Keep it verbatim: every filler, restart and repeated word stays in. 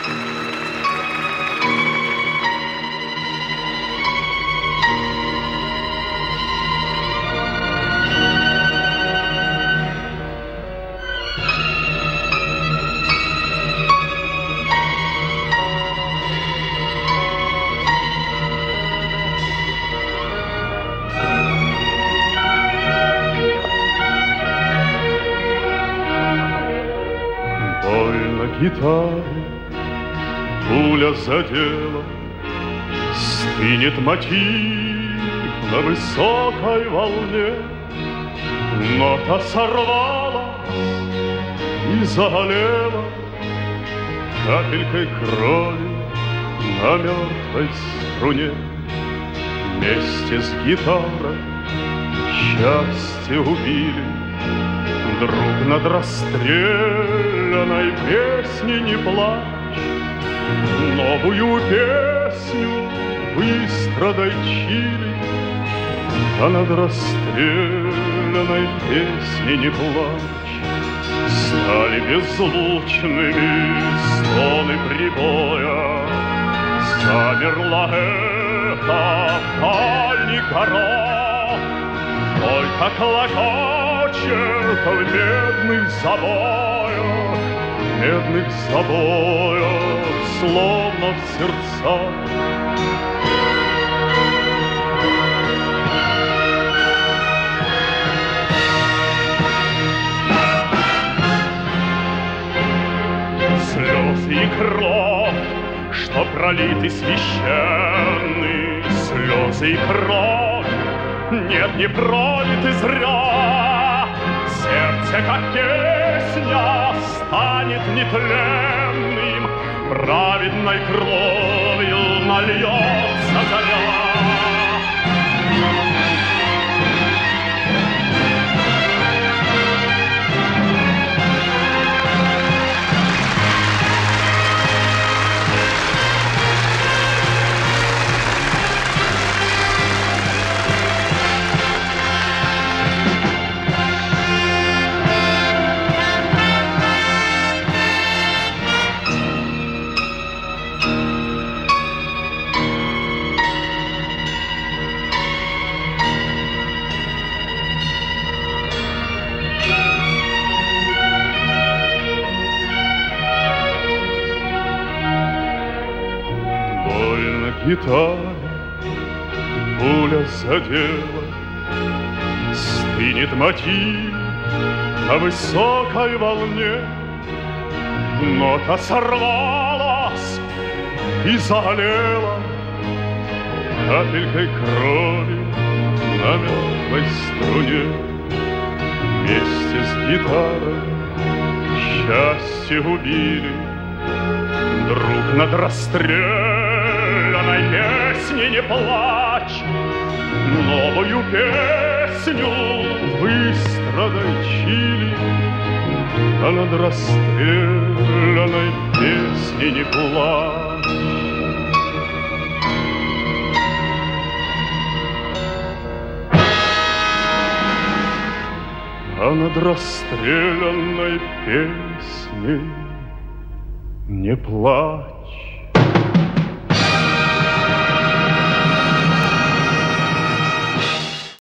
Гитаре пуля задела, стынет мотив на высокой волне. Нота сорвалась и залила капелькой крови на мертвой струне. Вместе с гитарой счастье убили, друг над расстрелянной песней не плачь. Новую песню выстрадай, Чили, а над расстрелянной песней не плачь. Стали беззвучными стоны прибоя, замерло эхо в дальних горах. Только клокочет в медных забоях, медных забоях, словно в сердцах. Слезы и кровь, что пролиты священны, слезы и кровь, нет, не пролиты зря. Сердце, как песня, станет нетленным, праведной кровью нальется заря. Гитаре пуля задела, стынет мотив на высокой волне. Нота сорвалась и залила капелькой крови на мертвой струне. Вместе с гитарой счастье убили, друг над расстрелом песни не плачь. Новую песню выстрадай, Чили, а над расстрелянной песней не плачь. А над расстрелянной песней не плачь.